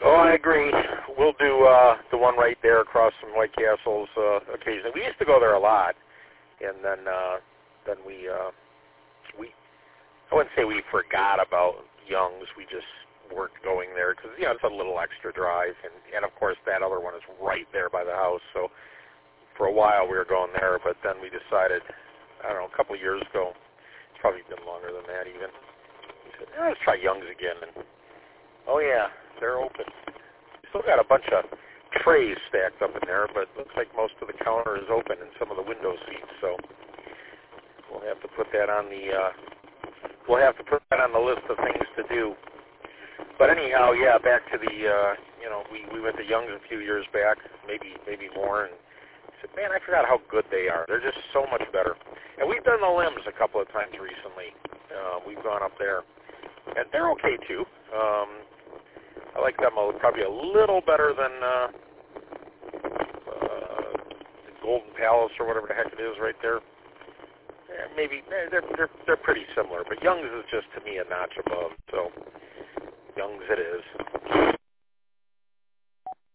Oh, I agree. We'll do the one right there across from White Castles occasionally. We used to go there a lot, and then we I wouldn't say we forgot about Young's. We just weren't going there because it's a little extra drive, and of course that other one is right there by the house. So for a while we were going there, but then we decided, I don't know, a couple of years ago. It's probably been longer than that even. We said, let's try Young's again, and oh yeah, they're open. We still got a bunch of trays stacked up in there, but it looks like most of the counter is open and some of the window seats. So we'll have to put that on the list of things to do. But anyhow, yeah, back to the we went to Young's a few years back, maybe more, and said, man, I forgot how good they are. They're just so much better. And we've done the Limbs a couple of times recently. We've gone up there, and they're okay too. I like them probably a little better than the Golden Palace or whatever the heck it is right there. Maybe they're pretty similar, but Young's is just to me a notch above. So Young's it is.